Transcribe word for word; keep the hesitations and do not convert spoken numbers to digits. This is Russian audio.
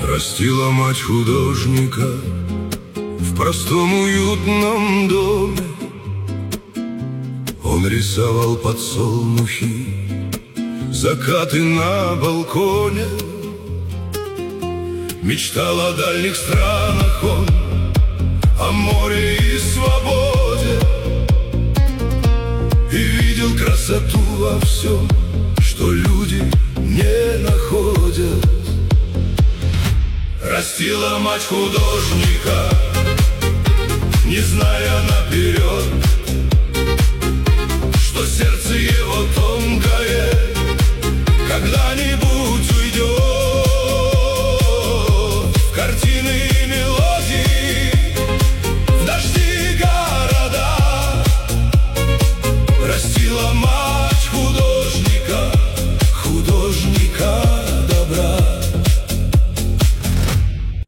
Растила мать художника в простом уютном доме. Он рисовал подсолнухи, закаты на балконе. Мечтал о дальних странах он, о море и свободе, и видел красоту во всем, что люди не находят. Растила мать художника, не зная наперед,